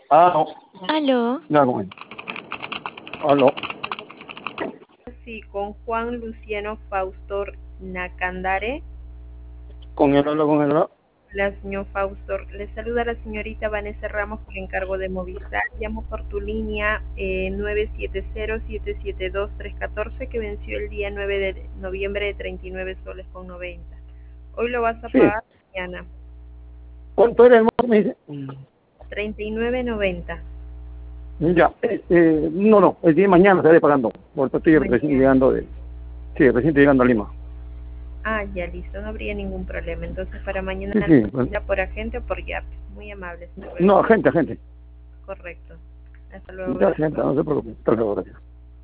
No. Aló. Ya, con él. Aló. Sí, con Juan Luciano Faustor Nacandare. Con él hablo, con él hablo. La señor Faustor, le saluda la señorita Vanessa Ramos por encargo de Movistar. Llamo por tu línea 970-772-314 que venció el día 9 de noviembre de 39 soles con 90. Hoy lo vas a Sí. pagar mañana. ¿Cuánto era el monto, me dice? 39.90. Ya. No. El día de mañana estaré pagando. Porque estoy Mañana. recién llegando de... Sí, recién estoy llegando a Lima. Ah, ya listo, no habría ningún problema. Entonces para mañana Sí. ¿será por agente o por YAP? Muy amable, señor. No, gente. Correcto. Hasta luego. Ya, gente, no se preocupe. Hasta luego, gracias.